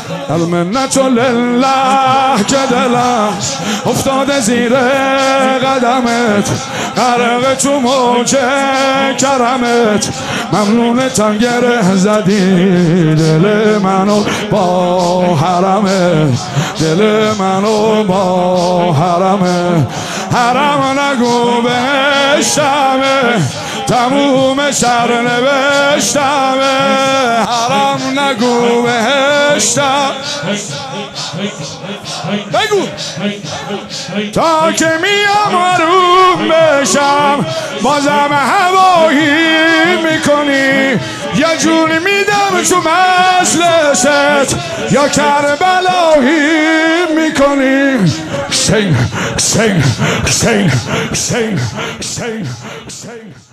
المنت لله که دلم افتاده زیر قدمت، غرق تو موج کرمت، ممنونتم گره زدی دل منو با حرمت، دل منو با حرمت. حرم نگو بهشتمه تموم شهر نوشتمه، حرم نگو بهشتم بگو تا که میام آروم بشم بازم هوایی میکنی، یا جون میدم تو مجلست یا کربلایی میکنی. حسین حسین حسین حسین حسین حسین